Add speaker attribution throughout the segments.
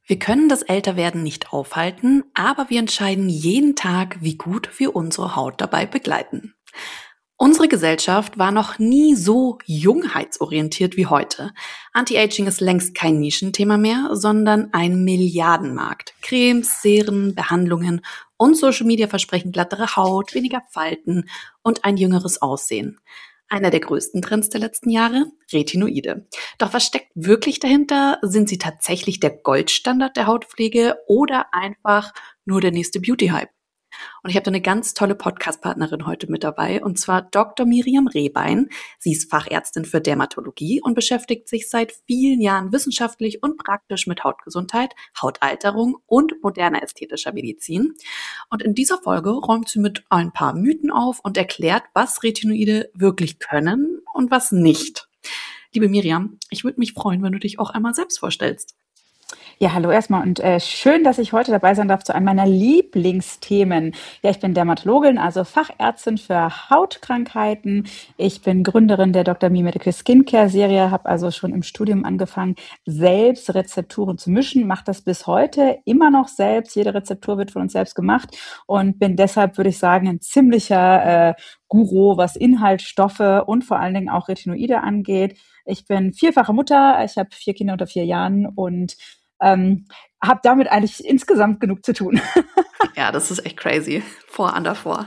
Speaker 1: Wir können das Älterwerden nicht aufhalten, aber wir entscheiden jeden Tag, wie gut wir unsere Haut dabei begleiten. Unsere Gesellschaft war noch nie so jungheitsorientiert wie heute. Anti-Aging ist längst kein Nischenthema mehr, sondern ein Milliardenmarkt. Cremes, Seren, Behandlungen und Social Media versprechen glattere Haut, weniger Falten und ein jüngeres Aussehen. Einer der größten Trends der letzten Jahre? Retinoide. Doch was steckt wirklich dahinter? Sind sie tatsächlich der Goldstandard der Hautpflege oder einfach nur der nächste Beauty-Hype? Und ich habe da eine ganz tolle Podcast-Partnerin heute mit dabei, und zwar Dr. Miriam Rehbein. Sie ist Fachärztin für Dermatologie und beschäftigt sich seit vielen Jahren wissenschaftlich und praktisch mit Hautgesundheit, Hautalterung und moderner ästhetischer Medizin. Und in dieser Folge räumt sie mit ein paar Mythen auf und erklärt, was Retinoide wirklich können und was nicht. Liebe Miriam, ich würde mich freuen, wenn du dich auch einmal selbst vorstellst.
Speaker 2: Ja, hallo erstmal und schön, dass ich heute dabei sein darf zu einem meiner Lieblingsthemen. Ja, ich bin Dermatologin, also Fachärztin für Hautkrankheiten. Ich bin Gründerin der Dr. Me Medical Skincare Serie, habe also schon im Studium angefangen, selbst Rezepturen zu mischen, mache das bis heute immer noch selbst. Jede Rezeptur wird von uns selbst gemacht und bin deshalb, würde ich sagen, ein ziemlicher Guru, was Inhaltsstoffe und vor allen Dingen auch Retinoide angeht. Ich bin vierfache Mutter, ich habe 4 Kinder unter 4 Jahren und habe damit eigentlich insgesamt genug zu tun.
Speaker 1: Ja, das ist echt crazy. Vor.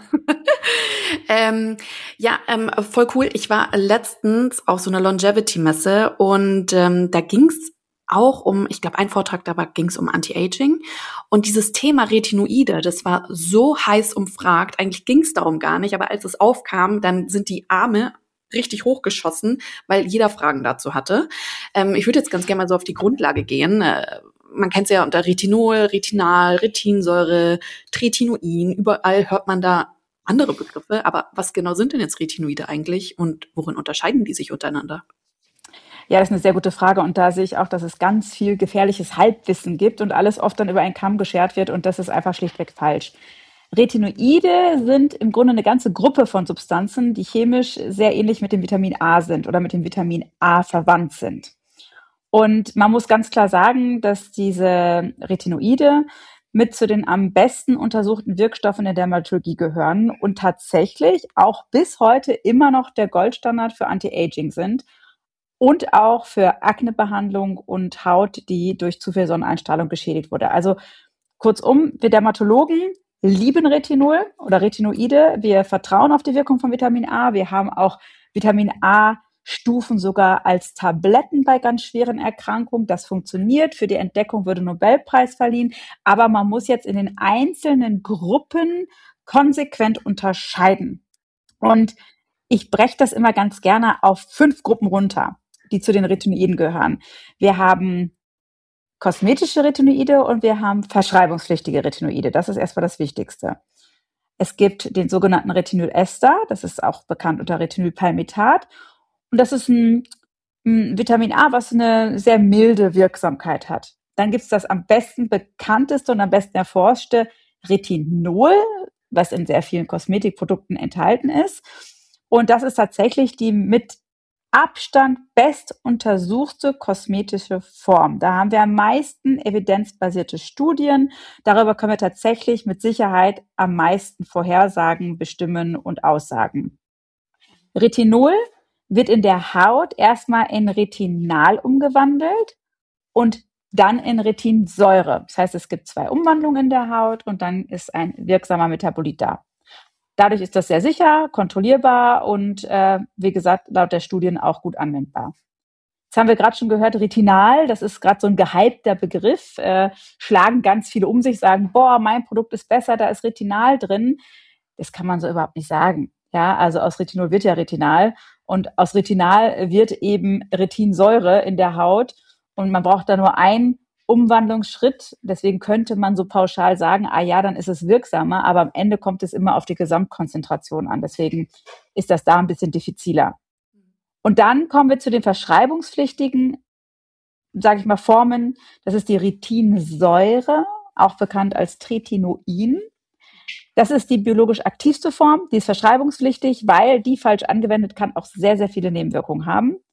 Speaker 1: Voll cool. Ich war letztens auf so einer Longevity-Messe und da ging's auch um, ich glaube, ein Vortrag, da ging's um Anti-Aging. Und dieses Thema Retinoide, das war so heiß umfragt. Eigentlich ging's darum gar nicht, aber als es aufkam, dann sind die Arme richtig hochgeschossen, weil jeder Fragen dazu hatte. Ich würde jetzt ganz gerne mal so auf die Grundlage gehen. Man kennt es ja unter Retinol, Retinal, Retinsäure, Tretinoin. Überall hört man da andere Begriffe. Aber was genau sind denn jetzt Retinoide eigentlich und worin unterscheiden die sich untereinander?
Speaker 2: Ja, das ist eine sehr gute Frage und da sehe ich auch, dass es ganz viel gefährliches Halbwissen gibt und alles oft dann über einen Kamm geschert wird und das ist einfach schlichtweg falsch. Retinoide sind im Grunde eine ganze Gruppe von Substanzen, die chemisch sehr ähnlich mit dem Vitamin A sind oder mit dem Vitamin A verwandt sind. Und man muss ganz klar sagen, dass diese Retinoide mit zu den am besten untersuchten Wirkstoffen der Dermatologie gehören und tatsächlich auch bis heute immer noch der Goldstandard für Anti-Aging sind und auch für Aknebehandlung und Haut, die durch zu viel Sonneneinstrahlung geschädigt wurde. Also kurzum, wir Dermatologen lieben Retinol oder Retinoide. Wir vertrauen auf die Wirkung von Vitamin A. Wir haben auch Vitamin A Stufen sogar als Tabletten bei ganz schweren Erkrankungen. Das funktioniert. Für die Entdeckung würde Nobelpreis verliehen. Aber man muss jetzt in den einzelnen Gruppen konsequent unterscheiden. Und ich breche das immer ganz gerne auf 5 Gruppen runter, die zu den Retinoiden gehören. Wir haben kosmetische Retinoide und wir haben verschreibungspflichtige Retinoide. Das ist erstmal das Wichtigste. Es gibt den sogenannten Retinylester, das ist auch bekannt unter Retinylpalmitat. Und das ist ein Vitamin A, was eine sehr milde Wirksamkeit hat. Dann gibt es das am besten bekannteste und am besten erforschte Retinol, was in sehr vielen Kosmetikprodukten enthalten ist. Und das ist tatsächlich die mit Abstand best untersuchte kosmetische Form. Da haben wir am meisten evidenzbasierte Studien. Darüber können wir tatsächlich mit Sicherheit am meisten vorhersagen, bestimmen und aussagen. Retinol wird in der Haut erstmal in Retinal umgewandelt und dann in Retinsäure. Das heißt, es gibt 2 Umwandlungen in der Haut und dann ist ein wirksamer Metabolit da. Dadurch ist das sehr sicher, kontrollierbar und wie gesagt, laut der Studien auch gut anwendbar. Jetzt haben wir gerade schon gehört, Retinal, das ist gerade so ein gehypter Begriff, schlagen ganz viele um sich, sagen, boah, mein Produkt ist besser, da ist Retinal drin. Das kann man so überhaupt nicht sagen. Ja, also aus Retinol wird ja Retinal und aus Retinal wird eben Retinsäure in der Haut und man braucht da nur einen Umwandlungsschritt. Deswegen könnte man so pauschal sagen, ah ja, dann ist es wirksamer, aber am Ende kommt es immer auf die Gesamtkonzentration an. Deswegen ist das da ein bisschen diffiziler. Und dann kommen wir zu den verschreibungspflichtigen, sage ich mal, Formen. Das ist die Retinsäure, auch bekannt als Tretinoin. Das ist die biologisch aktivste Form, die ist verschreibungspflichtig, weil die falsch angewendet kann auch sehr, sehr viele Nebenwirkungen haben.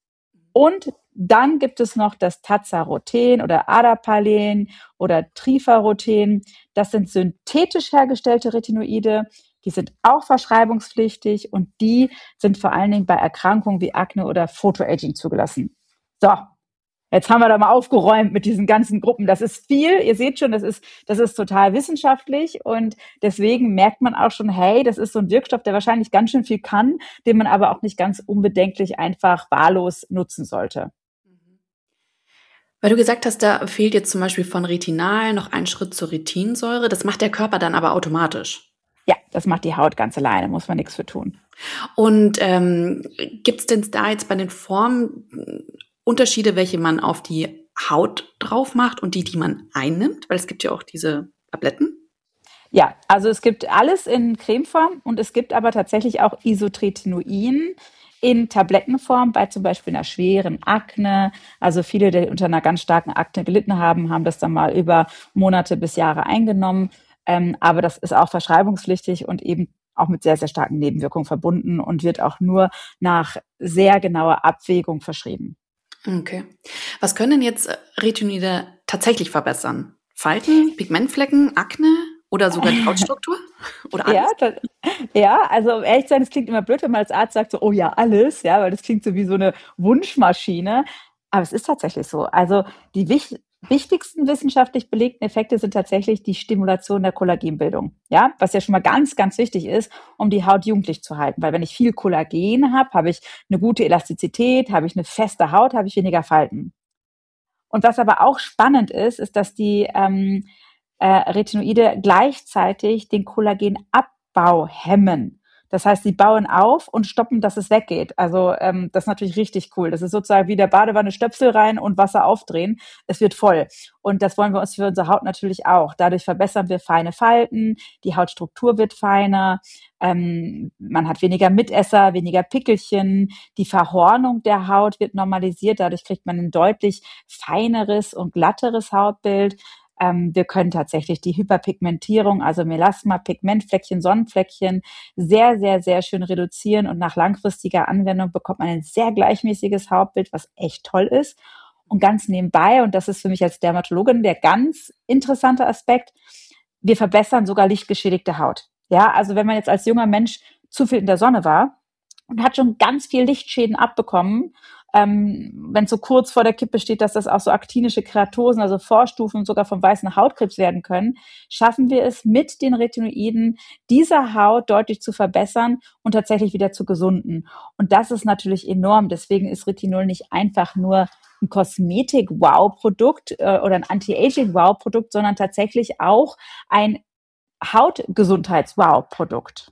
Speaker 2: Und dann gibt es noch das Tazarothen oder Adapalene oder Trifarothen. Das sind synthetisch hergestellte Retinoide. Die sind auch verschreibungspflichtig und die sind vor allen Dingen bei Erkrankungen wie Akne oder Photoaging zugelassen. So, jetzt haben wir da mal aufgeräumt mit diesen ganzen Gruppen. Das ist viel. Ihr seht schon, das ist total wissenschaftlich und deswegen merkt man auch schon, hey, das ist so ein Wirkstoff, der wahrscheinlich ganz schön viel kann, den man aber auch nicht ganz unbedenklich einfach wahllos nutzen sollte.
Speaker 1: Weil du gesagt hast, da fehlt jetzt zum Beispiel von Retinal noch ein Schritt zur Retinsäure. Das macht der Körper dann aber automatisch.
Speaker 2: Ja, das macht die Haut ganz alleine, muss man nichts für tun.
Speaker 1: Und gibt es denn da jetzt bei den Formen Unterschiede, welche man auf die Haut drauf macht und die man einnimmt? Weil es gibt ja auch diese Tabletten.
Speaker 2: Ja, also es gibt alles in Cremeform und es gibt aber tatsächlich auch Isotretinoin in Tablettenform bei zum Beispiel einer schweren Akne. Also viele, die unter einer ganz starken Akne gelitten haben, haben das dann mal über Monate bis Jahre eingenommen. Aber das ist auch verschreibungspflichtig und eben auch mit sehr, sehr starken Nebenwirkungen verbunden und wird auch nur nach sehr genauer Abwägung verschrieben.
Speaker 1: Okay. Was können denn jetzt Retinoide tatsächlich verbessern? Falten, Pigmentflecken, Akne oder sogar die Hautstruktur? Oder alles?
Speaker 2: Ja, also um ehrlich zu sein, es klingt immer blöd, wenn man als Arzt sagt so, oh ja, alles, ja, weil das klingt so wie so eine Wunschmaschine. Aber es ist tatsächlich so. Also die wichtigsten wissenschaftlich belegten Effekte sind tatsächlich die Stimulation der Kollagenbildung. Ja, was ja schon mal ganz, ganz wichtig ist, um die Haut jugendlich zu halten. Weil wenn ich viel Kollagen habe, habe ich eine gute Elastizität, habe ich eine feste Haut, habe ich weniger Falten. Und was aber auch spannend ist, ist, dass die Retinoide gleichzeitig den Kollagenabbau hemmen. Das heißt, sie bauen auf und stoppen, dass es weggeht. Also das ist natürlich richtig cool. Das ist sozusagen wie der Badewanne Stöpsel rein und Wasser aufdrehen. Es wird voll. Und das wollen wir uns für unsere Haut natürlich auch. Dadurch verbessern wir feine Falten, die Hautstruktur wird feiner, man hat weniger Mitesser, weniger Pickelchen, die Verhornung der Haut wird normalisiert. Dadurch kriegt man ein deutlich feineres und glatteres Hautbild. Wir können tatsächlich die Hyperpigmentierung, also Melasma, Pigmentfleckchen, Sonnenfleckchen, sehr, sehr, sehr schön reduzieren und nach langfristiger Anwendung bekommt man ein sehr gleichmäßiges Hautbild, was echt toll ist. Und ganz nebenbei, und das ist für mich als Dermatologin der ganz interessante Aspekt, wir verbessern sogar lichtgeschädigte Haut. Ja, also wenn man jetzt als junger Mensch zu viel in der Sonne war und hat schon ganz viel Lichtschäden abbekommen, wenn es so kurz vor der Kippe steht, dass das auch so aktinische Keratosen, also Vorstufen sogar vom weißen Hautkrebs werden können, schaffen wir es mit den Retinoiden, dieser Haut deutlich zu verbessern und tatsächlich wieder zu gesunden. Und das ist natürlich enorm. Deswegen ist Retinol nicht einfach nur ein Kosmetik-Wow-Produkt oder ein Anti-Aging-Wow-Produkt, sondern tatsächlich auch ein Hautgesundheits-Wow-Produkt.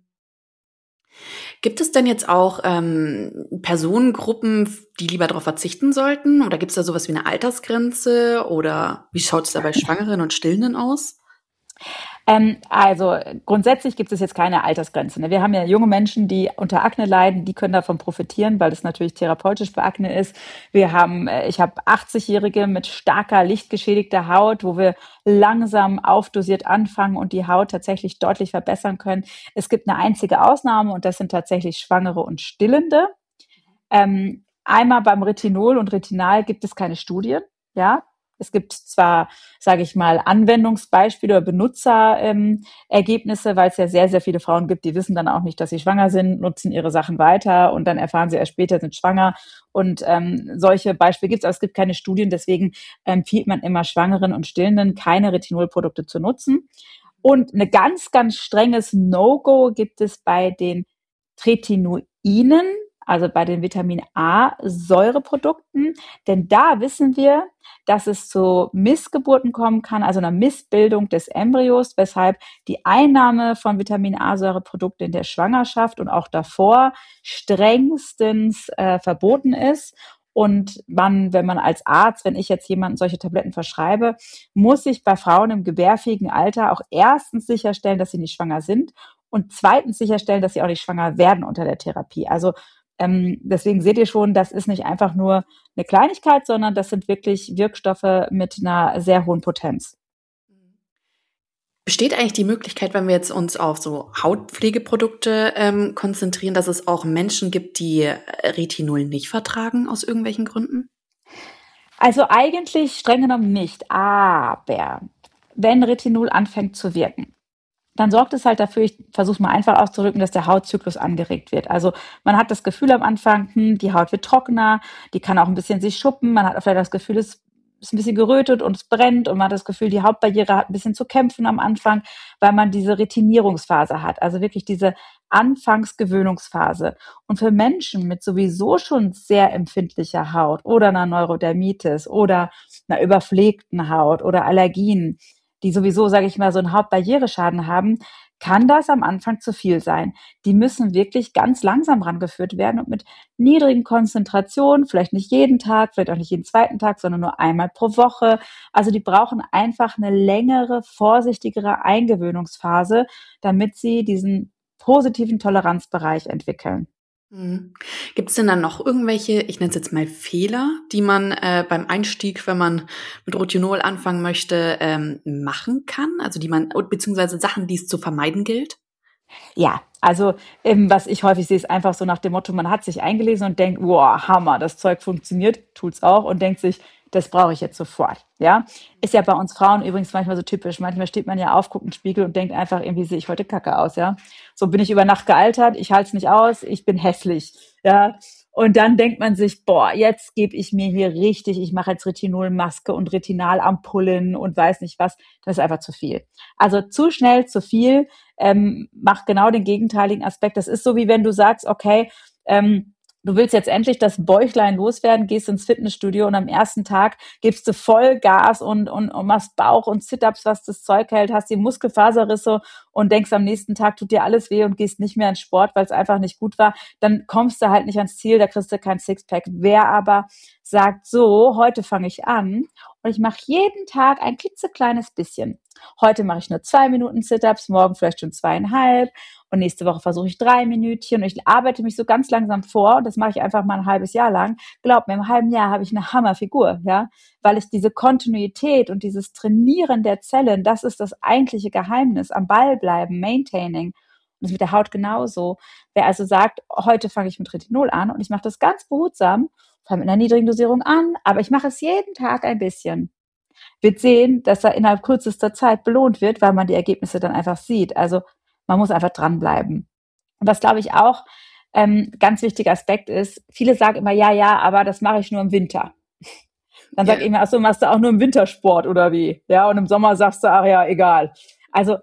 Speaker 1: Gibt es denn jetzt auch Personengruppen, die lieber darauf verzichten sollten? Oder gibt es da sowas wie eine Altersgrenze? Oder wie schaut es da bei Schwangeren und Stillenden aus?
Speaker 2: Also grundsätzlich gibt es jetzt keine Altersgrenze. Ne? Wir haben ja junge Menschen, die unter Akne leiden, die können davon profitieren, weil das natürlich therapeutisch bei Akne ist. Ich habe 80-Jährige mit starker lichtgeschädigter Haut, wo wir langsam aufdosiert anfangen und die Haut tatsächlich deutlich verbessern können. Es gibt eine einzige Ausnahme und das sind tatsächlich Schwangere und Stillende. Einmal beim Retinol und Retinal gibt es keine Studien. Ja, es gibt zwar, sage ich mal, Anwendungsbeispiele oder Benutzerergebnisse, weil es ja sehr, sehr viele Frauen gibt, die wissen dann auch nicht, dass sie schwanger sind, nutzen ihre Sachen weiter und dann erfahren sie erst später, sind schwanger. Und solche Beispiele gibt es, aber es gibt keine Studien. Deswegen empfiehlt man immer Schwangeren und Stillenden, keine Retinolprodukte zu nutzen. Und eine ganz, ganz strenges No-Go gibt es bei den Tretinoinen, also bei den Vitamin A Säureprodukten, denn da wissen wir, dass es zu Missgeburten kommen kann, also einer Missbildung des Embryos, weshalb die Einnahme von Vitamin A Säureprodukten in der Schwangerschaft und auch davor strengstens verboten ist. Und wenn man als Arzt, wenn ich jetzt jemandem solche Tabletten verschreibe, muss ich bei Frauen im gebärfähigen Alter auch erstens sicherstellen, dass sie nicht schwanger sind und zweitens sicherstellen, dass sie auch nicht schwanger werden unter der Therapie. Also deswegen seht ihr schon, das ist nicht einfach nur eine Kleinigkeit, sondern das sind wirklich Wirkstoffe mit einer sehr hohen Potenz.
Speaker 1: Besteht eigentlich die Möglichkeit, wenn wir jetzt uns auf so Hautpflegeprodukte konzentrieren, dass es auch Menschen gibt, die Retinol nicht vertragen aus irgendwelchen Gründen?
Speaker 2: Also eigentlich streng genommen nicht, aber wenn Retinol anfängt zu wirken, dann sorgt es halt dafür, ich versuche es mal einfach auszudrücken, dass der Hautzyklus angeregt wird. Also man hat das Gefühl am Anfang, die Haut wird trockener, die kann auch ein bisschen sich schuppen, man hat vielleicht das Gefühl, es ist ein bisschen gerötet und es brennt und man hat das Gefühl, die Hautbarriere hat ein bisschen zu kämpfen am Anfang, weil man diese Retinierungsphase hat, also wirklich diese Anfangsgewöhnungsphase. Und für Menschen mit sowieso schon sehr empfindlicher Haut oder einer Neurodermitis oder einer überpflegten Haut oder Allergien, die sowieso, sage ich mal, so einen Hautbarriereschaden haben, kann das am Anfang zu viel sein. Die müssen wirklich ganz langsam rangeführt werden und mit niedrigen Konzentrationen, vielleicht nicht jeden Tag, vielleicht auch nicht jeden zweiten Tag, sondern nur einmal pro Woche. Also die brauchen einfach eine längere, vorsichtigere Eingewöhnungsphase, damit sie diesen positiven Toleranzbereich entwickeln.
Speaker 1: Mhm. Gibt es denn dann noch irgendwelche, ich nenne es jetzt mal Fehler, die man beim Einstieg, wenn man mit Rohypnol anfangen möchte, machen kann? Also die man, beziehungsweise Sachen, die es zu vermeiden gilt?
Speaker 2: Ja, also was ich häufig sehe, ist einfach so nach dem Motto, man hat sich eingelesen und denkt, wow, Hammer, das Zeug funktioniert, tut's auch und denkt sich, das brauche ich jetzt sofort. Ja, ist ja bei uns Frauen übrigens manchmal so typisch. Manchmal steht man ja auf, guckt in den Spiegel und denkt einfach, irgendwie sehe ich heute kacke aus. Ja, so bin ich über Nacht gealtert, ich halte es nicht aus, ich bin hässlich. Ja, und dann denkt man sich, boah, jetzt gebe ich mir hier richtig, ich mache jetzt Retinolmaske und Retinalampullen und weiß nicht was. Das ist einfach zu viel. Also zu schnell, zu viel macht genau den gegenteiligen Aspekt. Das ist so, wie wenn du sagst, okay, du willst jetzt endlich das Bäuchlein loswerden, gehst ins Fitnessstudio und am ersten Tag gibst du voll Gas und machst Bauch und Sit-Ups, was das Zeug hält, hast die Muskelfaserrisse und denkst, am nächsten Tag tut dir alles weh und gehst nicht mehr ins Sport, weil es einfach nicht gut war, dann kommst du halt nicht ans Ziel, da kriegst du kein Sixpack. Wer aber sagt, so, heute fange ich an und ich mache jeden Tag ein klitzekleines bisschen. Heute mache ich nur 2 Minuten Sit-Ups, morgen vielleicht schon 2,5 und nächste Woche versuche ich 3 Minütchen und ich arbeite mich so ganz langsam vor und das mache ich einfach mal ein halbes Jahr lang. Glaub mir, im halben Jahr habe ich eine Hammerfigur, ja, weil ich diese Kontinuität und dieses Trainieren der Zellen, das ist das eigentliche Geheimnis, am Ball bleiben, maintaining. Und das ist mit der Haut genauso. Wer also sagt, heute fange ich mit Retinol an und ich mache das ganz behutsam, fange mit einer niedrigen Dosierung an, aber ich mache es jeden Tag ein bisschen, wird sehen, dass er innerhalb kürzester Zeit belohnt wird, weil man die Ergebnisse dann einfach sieht. Also man muss einfach dranbleiben. Und was, glaube ich, auch ganz wichtiger Aspekt ist, viele sagen immer, ja, ja, aber das mache ich nur im Winter. Dann sag ich
Speaker 1: Ja.
Speaker 2: immer, ach so, machst du auch nur im Wintersport oder wie? Ja, und im Sommer sagst du, ach ja, egal. Also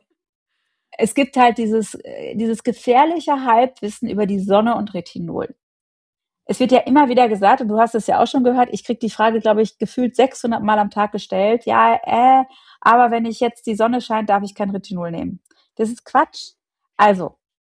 Speaker 2: es gibt halt dieses gefährliche Halbwissen über die Sonne und Retinol. Es wird ja immer wieder gesagt, und du hast es ja auch schon gehört, ich kriege die Frage, glaube ich, gefühlt 600 Mal am Tag gestellt. Ja, aber wenn ich jetzt die Sonne scheint, darf ich kein Retinol nehmen. Das ist Quatsch. Also,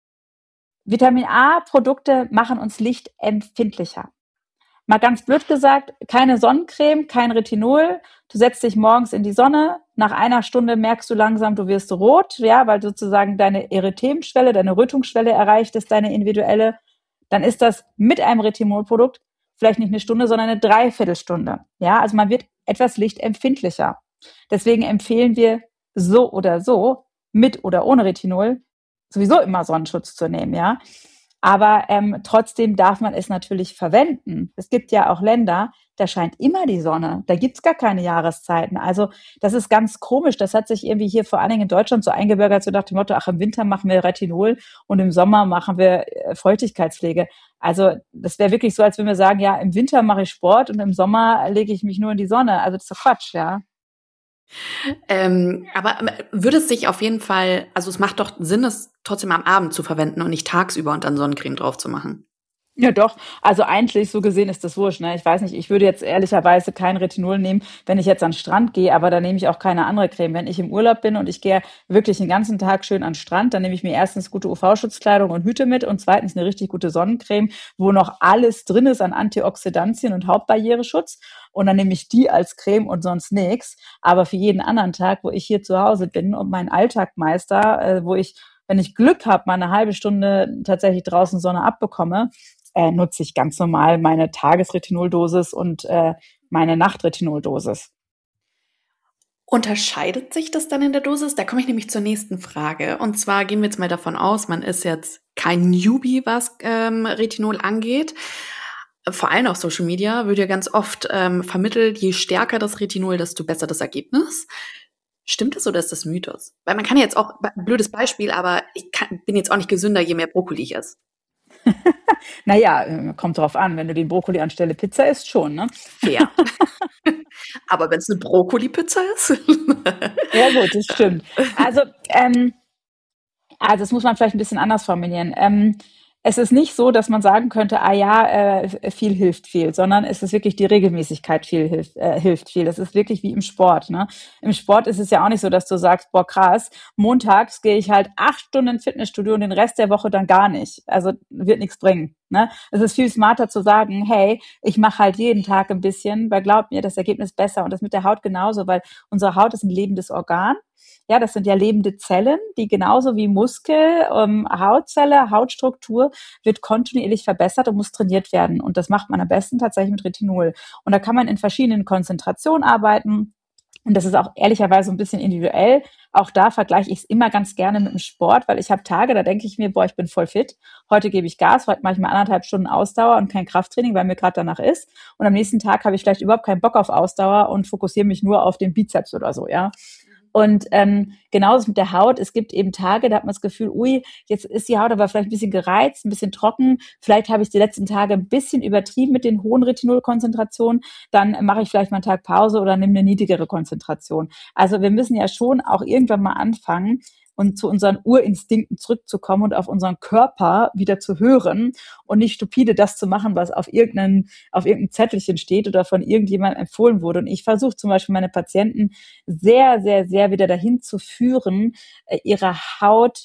Speaker 2: Vitamin A-Produkte machen uns lichtempfindlicher. Mal ganz blöd gesagt, keine Sonnencreme, kein Retinol. Du setzt dich morgens in die Sonne. Nach einer Stunde merkst du langsam, du wirst rot, ja, weil sozusagen deine Erythemschwelle, deine Rötungsschwelle erreicht ist, deine individuelle. Dann ist das mit einem Retinolprodukt vielleicht nicht eine Stunde, sondern eine Dreiviertelstunde. Ja, also man wird etwas lichtempfindlicher. Deswegen empfehlen wir so oder so, mit oder ohne Retinol, sowieso immer Sonnenschutz zu nehmen, ja. Aber trotzdem darf man es natürlich verwenden. Es gibt ja auch Länder, da scheint immer die Sonne. Da gibt's gar keine Jahreszeiten. Also das ist ganz komisch. Das hat sich irgendwie hier vor allen Dingen in Deutschland so eingebürgert, so nach dem Motto, ach, im Winter machen wir Retinol und im Sommer machen wir Feuchtigkeitspflege. Also das wäre wirklich so, als wenn wir sagen, ja, im Winter mache ich Sport und im Sommer lege ich mich nur in die Sonne. Also das ist doch Quatsch, ja.
Speaker 1: Aber würde es sich auf jeden Fall, also es macht doch Sinn, es trotzdem am Abend zu verwenden und nicht tagsüber und dann Sonnencreme drauf zu machen.
Speaker 2: Ja, doch. Also eigentlich so gesehen ist das wurscht. Ne? Ich weiß nicht, ich würde jetzt ehrlicherweise kein Retinol nehmen, wenn ich jetzt an den Strand gehe, aber da nehme ich auch keine andere Creme. Wenn ich im Urlaub bin und ich gehe wirklich den ganzen Tag schön an den Strand, dann nehme ich mir erstens gute UV-Schutzkleidung und Hüte mit und zweitens eine richtig gute Sonnencreme, wo noch alles drin ist an Antioxidantien und Hautbarriereschutz. Und dann nehme ich die als Creme und sonst nichts. Aber für jeden anderen Tag, wo ich hier zu Hause bin und meinen Alltag meister, wo ich, wenn ich Glück habe, mal eine halbe Stunde tatsächlich draußen Sonne abbekomme, nutze ich ganz normal meine Tagesretinoldosis und meine Nachtretinoldosis.
Speaker 1: Unterscheidet sich das dann in der Dosis? Da komme ich nämlich zur nächsten Frage. Und zwar gehen wir jetzt mal davon aus, man ist jetzt kein Newbie, was Retinol angeht. Vor allem auf Social Media wird ja ganz oft vermittelt, je stärker das Retinol, desto besser das Ergebnis. Stimmt das oder ist das Mythos? Weil man kann jetzt auch, blödes Beispiel, aber bin jetzt auch nicht gesünder, je mehr Brokkoli ich esse.
Speaker 2: Naja, kommt drauf an, wenn du den Brokkoli anstelle Pizza isst, schon, ne?
Speaker 1: Fair. Aber wenn es eine Brokkoli-Pizza ist?
Speaker 2: Ja gut, das stimmt. Also das muss man vielleicht ein bisschen anders formulieren. Es ist nicht so, dass man sagen könnte, viel hilft viel, sondern es ist wirklich die Regelmäßigkeit hilft viel. Das ist wirklich wie im Sport, ne? Im Sport ist es ja auch nicht so, dass du sagst, boah krass, montags gehe ich halt 8 Stunden ins Fitnessstudio und den Rest der Woche dann gar nicht. Also wird nichts bringen, ne? Es ist viel smarter zu sagen, hey, ich mache halt jeden Tag ein bisschen, weil glaub mir, das Ergebnis ist besser. Und das mit der Haut genauso, weil unsere Haut ist ein lebendes Organ. Ja, das sind ja lebende Zellen, die genauso wie Muskel, Hautzelle, Hautstruktur wird kontinuierlich verbessert und muss trainiert werden. Und das macht man am besten tatsächlich mit Retinol. Und da kann man in verschiedenen Konzentrationen arbeiten. Und das ist auch ehrlicherweise ein bisschen individuell. Auch da vergleiche ich es immer ganz gerne mit dem Sport, weil ich habe Tage, da denke ich mir, boah, ich bin voll fit. Heute gebe ich Gas, heute mache ich mal 1,5 Stunden Ausdauer und kein Krafttraining, weil mir gerade danach ist. Und am nächsten Tag habe ich vielleicht überhaupt keinen Bock auf Ausdauer und fokussiere mich nur auf den Bizeps oder so, ja. Und genauso mit der Haut. Es gibt eben Tage, da hat man das Gefühl, ui, jetzt ist die Haut aber vielleicht ein bisschen gereizt, ein bisschen trocken. Vielleicht habe ich die letzten Tage ein bisschen übertrieben mit den hohen Retinolkonzentrationen. Dann mache ich vielleicht mal einen Tag Pause oder nehme eine niedrigere Konzentration. Also wir müssen ja schon auch irgendwann mal anfangen, und zu unseren Urinstinkten zurückzukommen und auf unseren Körper wieder zu hören und nicht stupide das zu machen, was auf irgendeinem Zettelchen steht oder von irgendjemandem empfohlen wurde. Und ich versuche zum Beispiel meine Patienten sehr, sehr, sehr wieder dahin zu führen, ihre Haut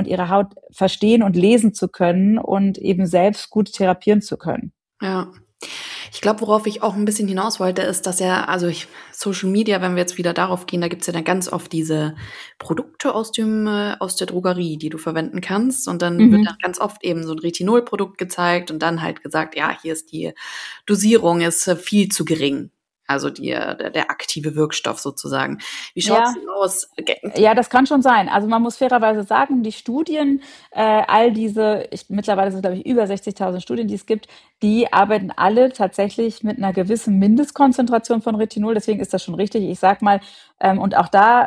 Speaker 2: verstehen und lesen zu können und eben selbst gut therapieren zu können.
Speaker 1: Ja. Ich glaube, worauf ich auch ein bisschen hinaus wollte, ist, dass Social Media, wenn wir jetzt wieder darauf gehen, da gibt's ja dann ganz oft diese Produkte aus der Drogerie, die du verwenden kannst. Und dann wird dann ganz oft eben so ein Retinol-Produkt gezeigt und dann halt gesagt, ja, hier ist die Dosierung ist viel zu gering. Also der aktive Wirkstoff sozusagen. Wie schaut's denn aus?
Speaker 2: Ja, das kann schon sein. Also man muss fairerweise sagen, die Studien, mittlerweile sind glaube ich über 60.000 Studien, die es gibt, die arbeiten alle tatsächlich mit einer gewissen Mindestkonzentration von Retinol. Deswegen ist das schon richtig. Ich sag mal, und auch da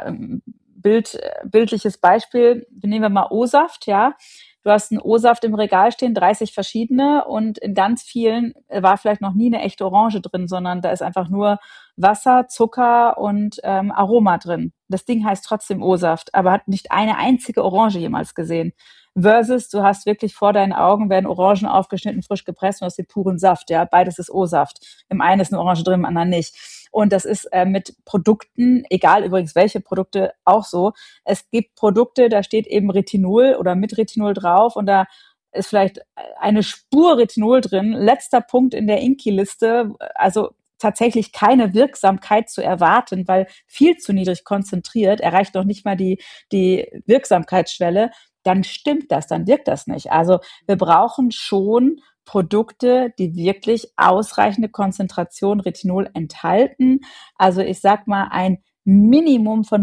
Speaker 2: bildliches Beispiel, nehmen wir mal O-Saft, ja. Du hast einen O-Saft im Regal stehen, 30 verschiedene und in ganz vielen war vielleicht noch nie eine echte Orange drin, sondern da ist einfach nur Wasser, Zucker und Aroma drin. Das Ding heißt trotzdem O-Saft, aber hat nicht eine einzige Orange jemals gesehen. Versus, du hast wirklich vor deinen Augen, werden Orangen aufgeschnitten, frisch gepresst und aus dem puren Saft. Ja, beides ist O-Saft. Im einen ist eine Orange drin, im anderen nicht. Und das ist mit Produkten, egal übrigens welche Produkte, auch so. Es gibt Produkte, da steht eben Retinol oder mit Retinol drauf und da ist vielleicht eine Spur Retinol drin. Letzter Punkt in der INCI-Liste, also tatsächlich keine Wirksamkeit zu erwarten, weil viel zu niedrig konzentriert, erreicht noch nicht mal die Wirksamkeitsschwelle, dann stimmt das, dann wirkt das nicht. Also wir brauchen schon Produkte, die wirklich ausreichende Konzentration Retinol enthalten. Also ich sag mal ein Minimum von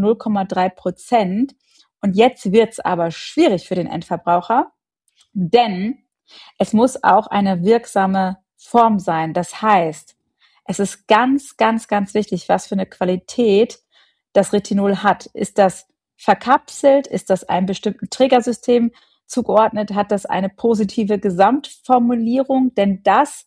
Speaker 2: 0,3%. Und jetzt wird's aber schwierig für den Endverbraucher, denn es muss auch eine wirksame Form sein. Das heißt, es ist ganz, ganz, ganz wichtig, was für eine Qualität das Retinol hat. Ist das verkapselt? Ist das einem bestimmten Trägersystem zugeordnet? Hat das eine positive Gesamtformulierung? Denn das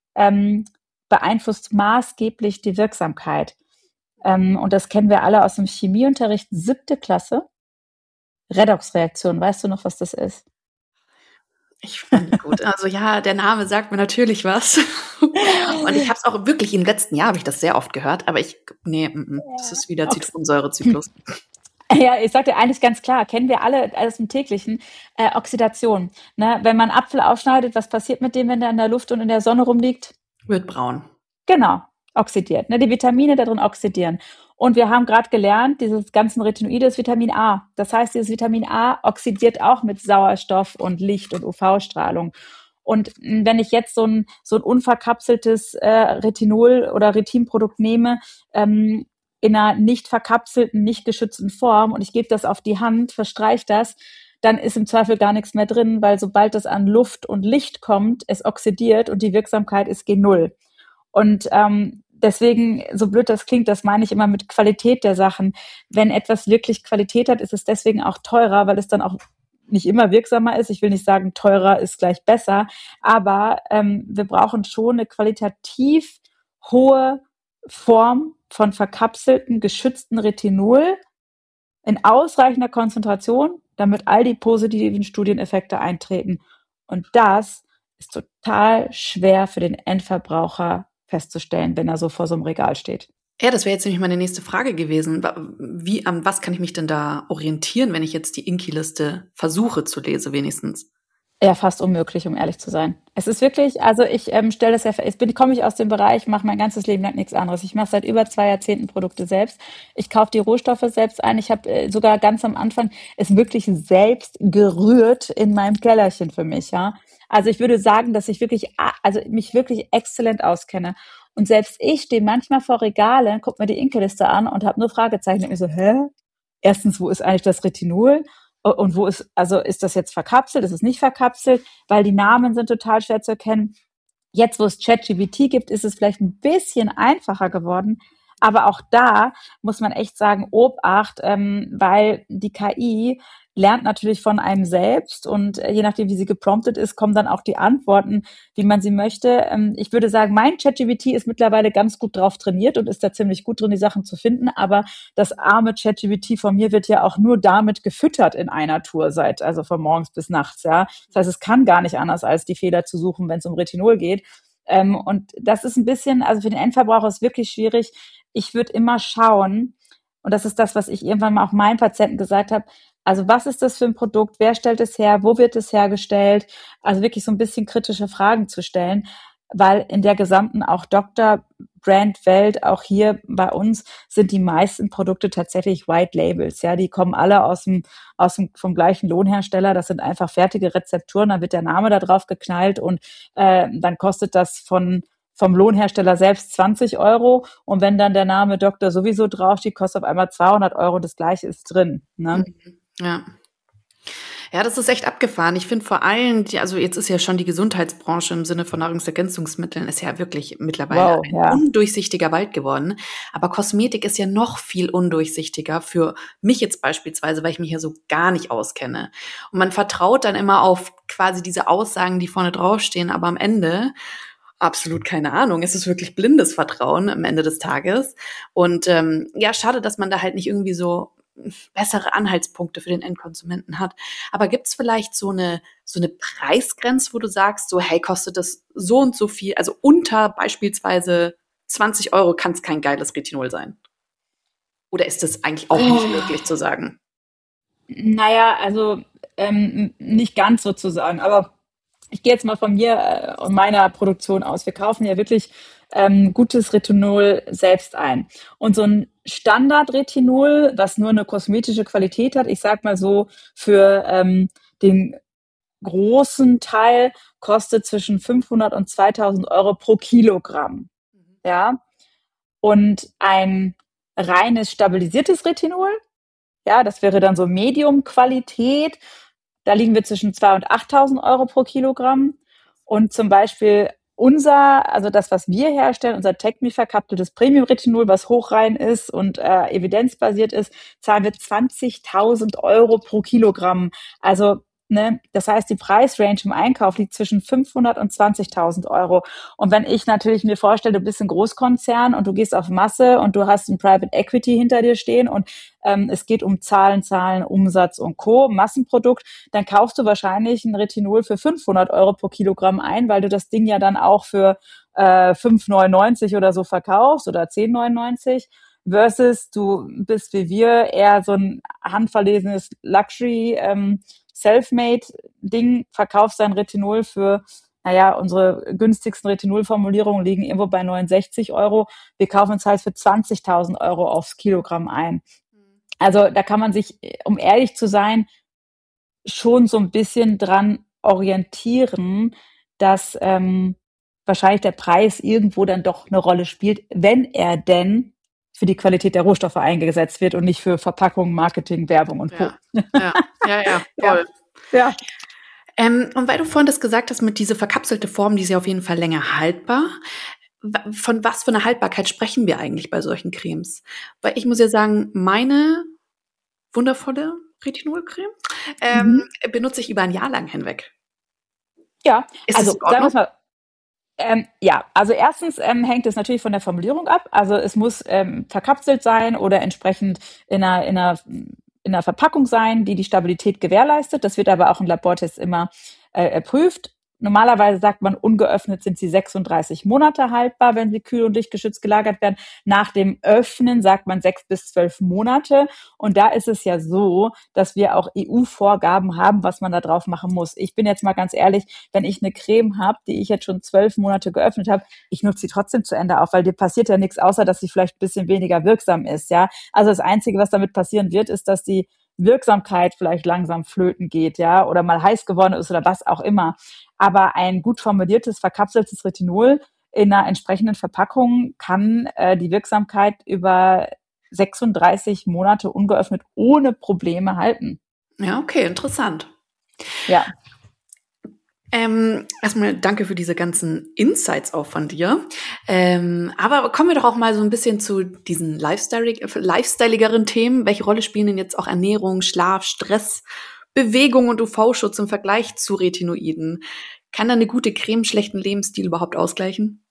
Speaker 2: beeinflusst maßgeblich die Wirksamkeit. Und das kennen wir alle aus dem Chemieunterricht, 7. Klasse. Redoxreaktion, weißt du noch, was das ist?
Speaker 1: Ich fand gut. Also ja, der Name sagt mir natürlich was. Und ich habe es auch wirklich im letzten Jahr habe ich das sehr oft gehört, aber das ist wieder Zitronensäurezyklus.
Speaker 2: Ja, ich sag dir eigentlich ganz klar, kennen wir alle aus dem täglichen, Oxidation. Ne? Wenn man Apfel aufschneidet, was passiert mit dem, wenn der in der Luft und in der Sonne rumliegt?
Speaker 1: Wird braun.
Speaker 2: Genau, oxidiert. Ne? Die Vitamine da drin oxidieren. Und wir haben gerade gelernt, dieses ganzen Retinoide ist Vitamin A. Das heißt, dieses Vitamin A oxidiert auch mit Sauerstoff und Licht und UV-Strahlung. Und wenn ich jetzt so ein unverkapseltes Retinol oder Retinprodukt nehme, in einer nicht verkapselten, nicht geschützten Form und ich gebe das auf die Hand, verstreiche das, dann ist im Zweifel gar nichts mehr drin, weil sobald das an Luft und Licht kommt, es oxidiert und die Wirksamkeit ist G0. Und deswegen, so blöd das klingt, das meine ich immer mit Qualität der Sachen. Wenn etwas wirklich Qualität hat, ist es deswegen auch teurer, weil es dann auch nicht immer wirksamer ist. Ich will nicht sagen, teurer ist gleich besser, aber wir brauchen schon eine qualitativ hohe Form von verkapselten, geschützten Retinol in ausreichender Konzentration, damit all die positiven Studieneffekte eintreten. Und das ist total schwer für den Endverbraucher festzustellen, wenn er so vor so einem Regal steht.
Speaker 1: Ja, das wäre jetzt nämlich meine nächste Frage gewesen. An was kann ich mich denn da orientieren, wenn ich jetzt die Inki-Liste versuche zu lesen, wenigstens?
Speaker 2: Ja, fast unmöglich, um ehrlich zu sein. Es ist wirklich, also ich stelle das ja, komme ich aus dem Bereich, mache mein ganzes Leben lang nichts anderes. Ich mache seit über 2 Jahrzehnten Produkte selbst. Ich kaufe die Rohstoffe selbst ein. Ich habe sogar ganz am Anfang es wirklich selbst gerührt in meinem Kellerchen für mich, ja. Also ich würde sagen, dass ich wirklich, also mich wirklich exzellent auskenne. Und selbst ich stehe manchmal vor Regalen, gucke mir die Inke-Liste an und habe nur Fragezeichen. Und mir so, hä? Erstens, wo ist eigentlich das Retinol? Und wo ist, also ist das jetzt verkapselt, ist es nicht verkapselt? Weil die Namen sind total schwer zu erkennen. Jetzt, wo es ChatGPT gibt, ist es vielleicht ein bisschen einfacher geworden. Aber auch da muss man echt sagen, Obacht, weil die KI lernt natürlich von einem selbst und je nachdem, wie sie gepromptet ist, kommen dann auch die Antworten, wie man sie möchte. Ich würde sagen, mein ChatGPT ist mittlerweile ganz gut drauf trainiert und ist da ziemlich gut drin, die Sachen zu finden. Aber das arme ChatGPT von mir wird ja auch nur damit gefüttert in einer Tour also von morgens bis nachts, ja. Das heißt, es kann gar nicht anders, als die Fehler zu suchen, wenn es um Retinol geht. Und das ist ein bisschen, also für den Endverbraucher ist wirklich schwierig. Ich würde immer schauen, und das ist das, was ich irgendwann mal auch meinen Patienten gesagt habe, also was ist das für ein Produkt, wer stellt es her, wo wird es hergestellt? Also wirklich so ein bisschen kritische Fragen zu stellen, weil in der gesamten auch Doktor-Brand-Welt, auch hier bei uns, sind die meisten Produkte tatsächlich White Labels. Ja, die kommen alle vom gleichen Lohnhersteller. Das sind einfach fertige Rezepturen. Dann wird der Name da drauf geknallt und dann kostet das vom Lohnhersteller selbst 20 € und wenn dann der Name Doktor sowieso draufsteht, kostet auf einmal 200 €, das gleiche ist drin. Ne?
Speaker 1: Ja. Ja, das ist echt abgefahren. Ich finde vor allem, also jetzt ist ja schon die Gesundheitsbranche im Sinne von Nahrungsergänzungsmitteln ist ja wirklich mittlerweile ein undurchsichtiger Wald geworden. Aber Kosmetik ist ja noch viel undurchsichtiger für mich jetzt beispielsweise, weil ich mich ja so gar nicht auskenne. Und man vertraut dann immer auf quasi diese Aussagen, die vorne draufstehen, aber am Ende absolut keine Ahnung. Es ist wirklich blindes Vertrauen am Ende des Tages. Und ja, schade, dass man da halt nicht irgendwie so bessere Anhaltspunkte für den Endkonsumenten hat. Aber gibt's vielleicht so eine Preisgrenze, wo du sagst, so hey, kostet das so und so viel, also unter beispielsweise 20 € kann es kein geiles Retinol sein? Oder ist das eigentlich auch nicht möglich zu sagen?
Speaker 2: Naja, also nicht ganz sozusagen, aber ich gehe jetzt mal von mir und meiner Produktion aus. Wir kaufen ja wirklich gutes Retinol selbst ein. Und so ein Standard-Retinol, was nur eine kosmetische Qualität hat, ich sag mal so, für den großen Teil kostet zwischen 500 und 2.000 € pro Kilogramm. Ja. Und ein reines stabilisiertes Retinol, ja, das wäre dann so Medium-Qualität. Da liegen wir zwischen 2.000 und 8.000 € pro Kilogramm. Und zum Beispiel also das, was wir herstellen, unser TechMe verkapseltes Premium-Retinol, was hochrein ist und evidenzbasiert ist, zahlen wir 20.000 € pro Kilogramm. Also ne, das heißt, die Preisrange im Einkauf liegt zwischen 500 und 20.000 €. Und wenn ich natürlich mir vorstelle, du bist ein Großkonzern und du gehst auf Masse und du hast ein Private Equity hinter dir stehen und es geht um Zahlen, Umsatz und Co., Massenprodukt, dann kaufst du wahrscheinlich ein Retinol für 500 € pro Kilogramm ein, weil du das Ding ja dann auch für 5,99 oder so verkaufst oder 10,99 versus du bist wie wir eher so ein handverlesenes Luxury Selfmade-Ding, verkaufst dein Retinol für, naja, unsere günstigsten Retinolformulierungen liegen irgendwo bei 69 €. Wir kaufen uns halt für 20.000 € aufs Kilogramm ein. Also da kann man sich, um ehrlich zu sein, schon so ein bisschen dran orientieren, dass wahrscheinlich der Preis irgendwo dann doch eine Rolle spielt, wenn er denn für die Qualität der Rohstoffe eingesetzt wird und nicht für Verpackung, Marketing, Werbung und Co.
Speaker 1: Ja, ja,
Speaker 2: Ja,
Speaker 1: voll.
Speaker 2: ja.
Speaker 1: Und weil du vorhin das gesagt hast, mit dieser verkapselte Form, die ist ja auf jeden Fall länger haltbar. Von was für einer Haltbarkeit sprechen wir eigentlich bei solchen Cremes? Weil ich muss ja sagen, meine wundervolle Retinolcreme
Speaker 2: Mhm.
Speaker 1: benutze ich über ein Jahr lang hinweg.
Speaker 2: Ja,
Speaker 1: Ist das
Speaker 2: also
Speaker 1: in
Speaker 2: sagen wir
Speaker 1: Ordnung?
Speaker 2: es mal. Ja, also erstens hängt es natürlich von der Formulierung ab. Also es muss verkapselt sein oder entsprechend in einer Verpackung sein, die die Stabilität gewährleistet. Das wird aber auch im Labortest immer erprüft. Normalerweise sagt man, ungeöffnet sind sie 36 Monate haltbar, wenn sie kühl und dichtgeschützt gelagert werden. Nach dem Öffnen sagt man 6 bis 12 Monate. Und da ist es ja so, dass wir auch EU-Vorgaben haben, was man da drauf machen muss. Ich bin jetzt mal ganz ehrlich, wenn ich eine Creme habe, die ich jetzt schon 12 Monate geöffnet habe, ich nutze sie trotzdem zu Ende auf, weil dir passiert ja nichts, außer dass sie vielleicht ein bisschen weniger wirksam ist. Ja, also das Einzige, was damit passieren wird, ist, dass die Wirksamkeit vielleicht langsam flöten geht, ja, oder mal heiß geworden ist oder was auch immer. Aber ein gut formuliertes, verkapseltes Retinol in einer entsprechenden Verpackung kann die Wirksamkeit über 36 Monate ungeöffnet ohne Probleme halten.
Speaker 1: Ja, okay, interessant.
Speaker 2: Ja.
Speaker 1: Erstmal danke für diese ganzen Insights auch von dir. Aber kommen wir doch auch mal so ein bisschen zu diesen lifestyleigeren Themen. Welche Rolle spielen denn jetzt auch Ernährung, Schlaf, Stress, Bewegung und UV-Schutz im Vergleich zu Retinoiden? Kann da eine gute Creme schlechten Lebensstil überhaupt ausgleichen?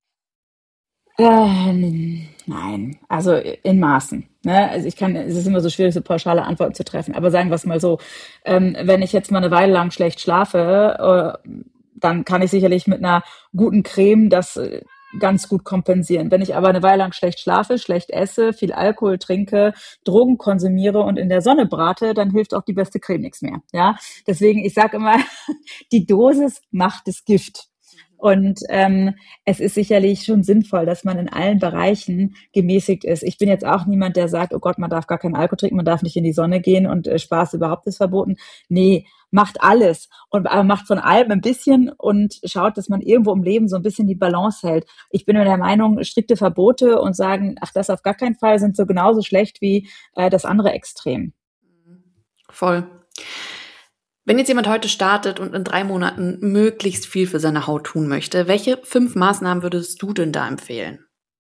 Speaker 2: Nein, also in Maßen. Ne? Also es ist immer so schwierig, so pauschale Antworten zu treffen. Aber sagen wir es mal so, wenn ich jetzt mal eine Weile lang schlecht schlafe, dann kann ich sicherlich mit einer guten Creme das ganz gut kompensieren. Wenn ich aber eine Weile lang schlecht schlafe, schlecht esse, viel Alkohol trinke, Drogen konsumiere und in der Sonne brate, dann hilft auch die beste Creme nichts mehr. Ja, deswegen, ich sage immer, die Dosis macht das Gift. Und es ist sicherlich schon sinnvoll, dass man in allen Bereichen gemäßigt ist. Ich bin jetzt auch niemand, der sagt, oh Gott, man darf gar keinen Alkohol trinken, man darf nicht in die Sonne gehen und Spaß überhaupt ist verboten. Nee, macht alles und macht von allem ein bisschen und schaut, dass man irgendwo im Leben so ein bisschen die Balance hält. Ich bin der Meinung, strikte Verbote und sagen, ach, das auf gar keinen Fall, sind so genauso schlecht wie das andere Extrem.
Speaker 1: Voll. Wenn jetzt jemand heute startet und in 3 Monaten möglichst viel für seine Haut tun möchte, welche 5 Maßnahmen würdest du denn da empfehlen?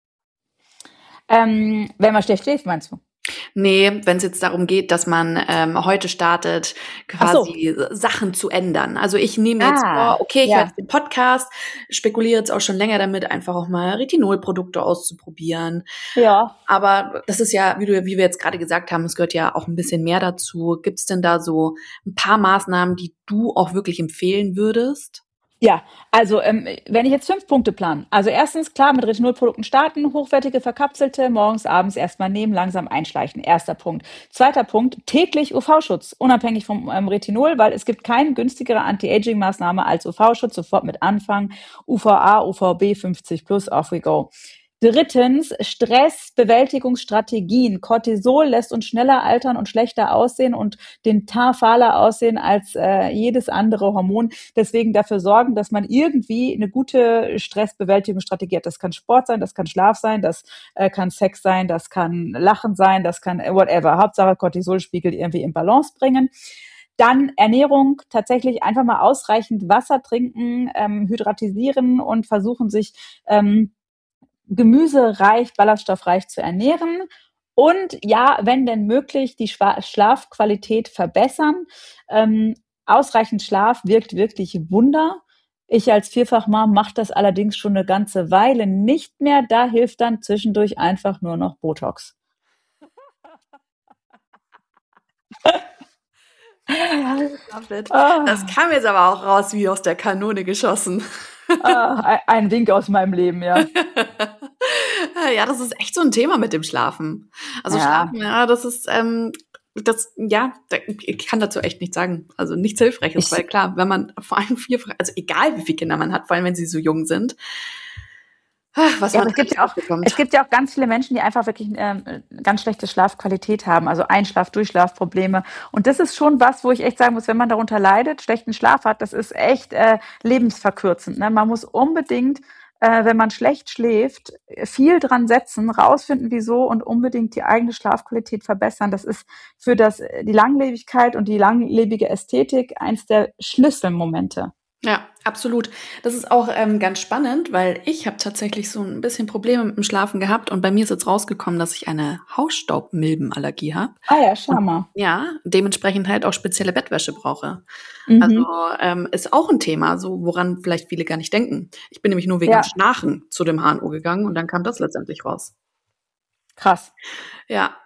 Speaker 2: Wenn man schlecht schläft, meinst du?
Speaker 1: Nee, wenn es jetzt darum geht, dass man heute startet,
Speaker 2: Ach so.
Speaker 1: quasi Sachen zu ändern. Also ich nehme jetzt
Speaker 2: Ah,
Speaker 1: vor, okay, ich höre
Speaker 2: ja,
Speaker 1: jetzt den Podcast, spekuliere jetzt auch schon länger damit, einfach auch mal Retinol-Produkte auszuprobieren.
Speaker 2: ja.
Speaker 1: Aber das ist ja, wie wir jetzt gerade gesagt haben, es gehört ja auch ein bisschen mehr dazu. Gibt es denn da so ein paar Maßnahmen, die du auch wirklich empfehlen würdest?
Speaker 2: Ja, also wenn ich jetzt 5 Punkte plane. Also erstens, klar, mit Retinolprodukten starten, hochwertige verkapselte, morgens, abends erstmal nehmen, langsam einschleichen. Erster Punkt. Zweiter Punkt, täglich UV-Schutz, unabhängig vom Retinol, weil es gibt keine günstigere Anti-Aging-Maßnahme als UV-Schutz, sofort mit Anfang. UVA, UVB 50 plus, off we go. Drittens, Stressbewältigungsstrategien. Cortisol lässt uns schneller altern und schlechter aussehen und den Teint fahler aussehen als jedes andere Hormon. Deswegen dafür sorgen, dass man irgendwie eine gute Stressbewältigungsstrategie hat. Das kann Sport sein, das kann Schlaf sein, das kann Sex sein, das kann Lachen sein, das kann whatever. Hauptsache Cortisolspiegel irgendwie in Balance bringen. Dann Ernährung, tatsächlich einfach mal ausreichend Wasser trinken, hydratisieren und versuchen sich gemüsereich, ballaststoffreich zu ernähren. Und ja, wenn denn möglich, die Schlafqualität verbessern. Ausreichend Schlaf wirkt wirklich Wunder. Ich als Vierfachmom mache das allerdings schon eine ganze Weile nicht mehr. Da hilft dann zwischendurch einfach nur noch Botox.
Speaker 1: Love it. Das
Speaker 2: Ah,
Speaker 1: kam jetzt aber auch raus wie aus der Kanone geschossen.
Speaker 2: ein Wink aus meinem Leben, ja.
Speaker 1: Ja, das ist echt so ein Thema mit dem Schlafen. Also
Speaker 2: Ja,
Speaker 1: Schlafen, ja, das ist, ja, ich kann dazu echt nichts sagen. Also nichts Hilfreiches, weil
Speaker 2: ich,
Speaker 1: klar, wenn man vor allem also egal wie viele Kinder man hat, vor allem wenn sie so jung sind, was
Speaker 2: Ja,
Speaker 1: man
Speaker 2: aber
Speaker 1: da alles
Speaker 2: es
Speaker 1: mitbekommt.
Speaker 2: gibt ja auch ganz viele Menschen, die einfach wirklich ganz schlechte Schlafqualität haben, also Einschlaf-, Durchschlafprobleme. Und das ist schon was, wo ich echt sagen muss, wenn man darunter leidet, schlechten Schlaf hat, das ist echt lebensverkürzend. Ne? Man muss unbedingt wenn man schlecht schläft, viel dran setzen, rausfinden, wieso und unbedingt die eigene Schlafqualität verbessern. Das ist für die Langlebigkeit und die langlebige Ästhetik eins der Schlüsselmomente.
Speaker 1: Ja, absolut. Das ist auch ganz spannend, weil ich habe tatsächlich so ein bisschen Probleme mit dem Schlafen gehabt und bei mir ist jetzt rausgekommen, dass ich eine Hausstaubmilbenallergie habe.
Speaker 2: Ah ja, schau mal.
Speaker 1: Ja, dementsprechend halt auch spezielle Bettwäsche brauche. Also
Speaker 2: Mhm.
Speaker 1: ist auch ein Thema, so woran vielleicht viele gar nicht denken. Ich bin nämlich nur wegen dem
Speaker 2: Ja,
Speaker 1: Schnarchen zu dem HNO gegangen und dann kam das letztendlich raus.
Speaker 2: krass.
Speaker 1: Ja,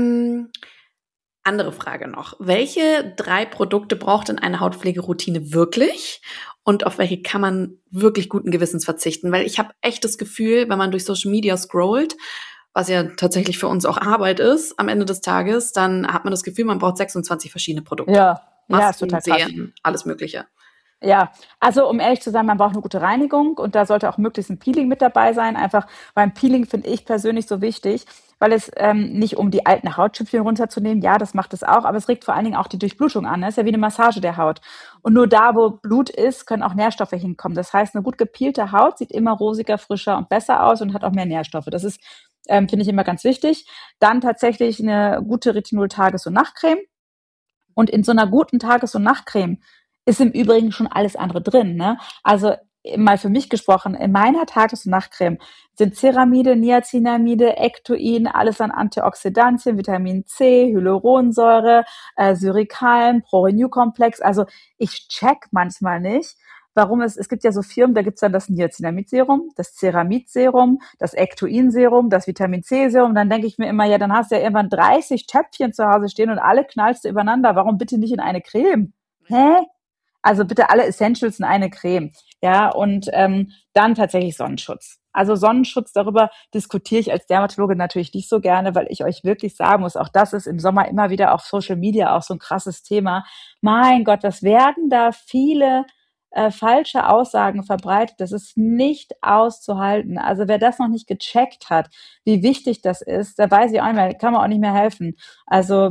Speaker 1: andere Frage noch. Welche 3 Produkte braucht denn eine Hautpflegeroutine wirklich? Und auf welche kann man wirklich guten Gewissens verzichten? Weil ich habe echt das Gefühl, wenn man durch Social Media scrollt, was ja tatsächlich für uns auch Arbeit ist, am Ende des Tages, dann hat man das Gefühl, man braucht 26 verschiedene Produkte.
Speaker 2: Ja, ja, ist
Speaker 1: Masken,
Speaker 2: total krass.
Speaker 1: Serien, alles Mögliche.
Speaker 2: Ja, also um ehrlich zu sein, man braucht eine gute Reinigung und da sollte auch möglichst ein Peeling mit dabei sein. Einfach beim Peeling finde ich persönlich so wichtig, weil es nicht um die alten Hautschüppchen runterzunehmen, ja, das macht es auch, aber es regt vor allen Dingen auch die Durchblutung an. Das ist ja wie eine Massage der Haut. Und nur da, wo Blut ist, können auch Nährstoffe hinkommen. Das heißt, eine gut gepielte Haut sieht immer rosiger, frischer und besser aus und hat auch mehr Nährstoffe. Das ist, finde ich, immer ganz wichtig. Dann tatsächlich eine gute Retinol-Tages- und Nachtcreme. Und in so einer guten Tages- und Nachtcreme ist im Übrigen schon alles andere drin. Ne? Also mal für mich gesprochen, in meiner Tages- und Nachtcreme sind Ceramide, Niacinamide, Ectoin, alles an Antioxidantien, Vitamin C, Hyaluronsäure, Syrikalm, Pro-Renew-Komplex. Also ich check manchmal nicht, warum es gibt ja so Firmen, da gibt's dann das Niacinamid-Serum, das Ceramid-Serum, das Ectoin-Serum, das Vitamin C-Serum. Dann denke ich mir immer, ja, dann hast du ja irgendwann 30 Töpfchen zu Hause stehen und alle knallst du übereinander. Warum bitte nicht in eine Creme? Hä? Also bitte alle Essentials in eine Creme. Ja, und dann tatsächlich Sonnenschutz. Also Sonnenschutz, darüber diskutiere ich als Dermatologe natürlich nicht so gerne, weil ich euch wirklich sagen muss, auch das ist im Sommer immer wieder auf Social Media auch so ein krasses Thema. Mein Gott, was werden da viele falsche Aussagen verbreitet. Das ist nicht auszuhalten. Also wer das noch nicht gecheckt hat, wie wichtig das ist, da weiß ich auch nicht mehr, kann man auch nicht mehr helfen. Also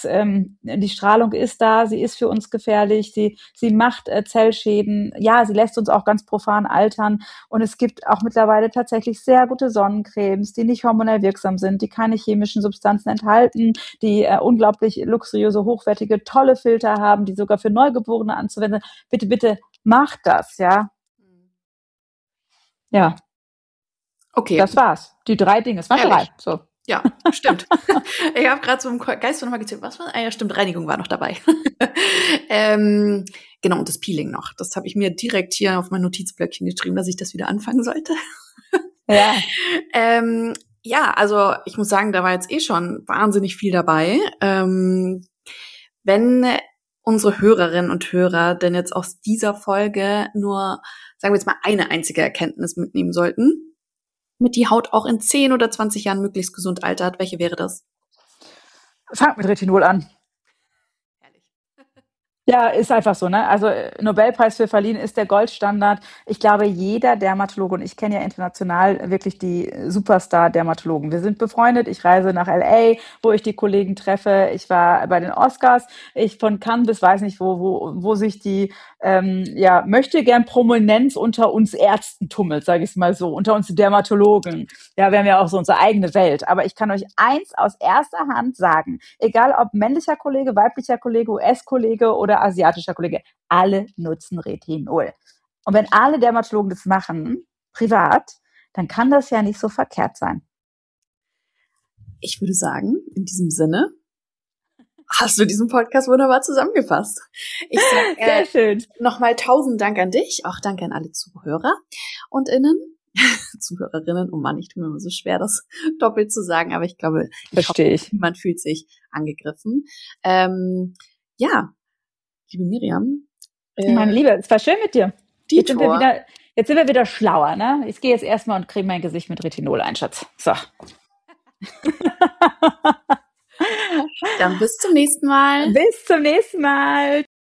Speaker 2: die Strahlung ist da, sie ist für uns gefährlich, sie macht Zellschäden, ja, sie lässt uns auch ganz profan altern und es gibt auch mittlerweile tatsächlich sehr gute Sonnencremes, die nicht hormonell wirksam sind, die keine chemischen Substanzen enthalten, die unglaublich luxuriöse, hochwertige, tolle Filter haben, die sogar für Neugeborene anzuwenden. Bitte, bitte macht das, ja. Ja,
Speaker 1: Okay,
Speaker 2: das war's. Die 3 Dinge, es waren 3.
Speaker 1: ehrlich.
Speaker 2: So.
Speaker 1: Ja, stimmt. Ich habe gerade so im Geist nochmal gezählt. Was war? Ah ja, stimmt, Reinigung war noch dabei. ähm, genau, und das Peeling noch. Das habe ich mir direkt hier auf mein Notizblöckchen geschrieben, dass ich das wieder anfangen sollte.
Speaker 2: Ja.
Speaker 1: Ja, also ich muss sagen, da war jetzt eh schon wahnsinnig viel dabei. Wenn unsere Hörerinnen und Hörer denn jetzt aus dieser Folge nur, sagen wir jetzt mal, eine einzige Erkenntnis mitnehmen sollten, mit die Haut auch in 10 oder 20 Jahren möglichst gesund altert, welche wäre das?
Speaker 2: Fangt mit Retinol an.
Speaker 1: Herrlich.
Speaker 2: Ja, ist einfach so, ne? Also Nobelpreis für verliehen ist der Goldstandard. Ich glaube, jeder Dermatologe, und ich kenne ja international wirklich die Superstar-Dermatologen. Wir sind befreundet. Ich reise nach LA, wo ich die Kollegen treffe. Ich war bei den Oscars. Ich von Cannes bis weiß nicht wo sich die ja möchte gern Prominenz unter uns Ärzten tummelt, sage ich es mal so, unter uns Dermatologen. Ja, wir haben ja auch so unsere eigene Welt. Aber ich kann euch eins aus erster Hand sagen, egal ob männlicher Kollege, weiblicher Kollege, US-Kollege oder asiatischer Kollege, alle nutzen Retinol. Und wenn alle Dermatologen das machen, privat, dann kann das ja nicht so verkehrt sein.
Speaker 1: Ich würde sagen, in diesem Sinne hast du diesen Podcast wunderbar zusammengefasst. Ich
Speaker 2: Sehr
Speaker 1: sage
Speaker 2: schön.
Speaker 1: nochmal 1000 Dank an dich, auch danke an alle Zuhörer und Innen. Zuhörerinnen, oh Mann, ich tue mir immer so schwer, das doppelt zu sagen, aber ich glaube,
Speaker 2: Verstehe ich.
Speaker 1: niemand fühlt sich angegriffen. Ja, liebe Miriam,
Speaker 2: Meine Liebe, es war schön mit dir. Jetzt sind wir
Speaker 1: Dito,
Speaker 2: wieder schlauer, ne? Ich gehe jetzt erstmal und creme mein Gesicht mit Retinol ein, Schatz. So.
Speaker 1: dann bis zum nächsten Mal.
Speaker 2: Bis zum nächsten Mal.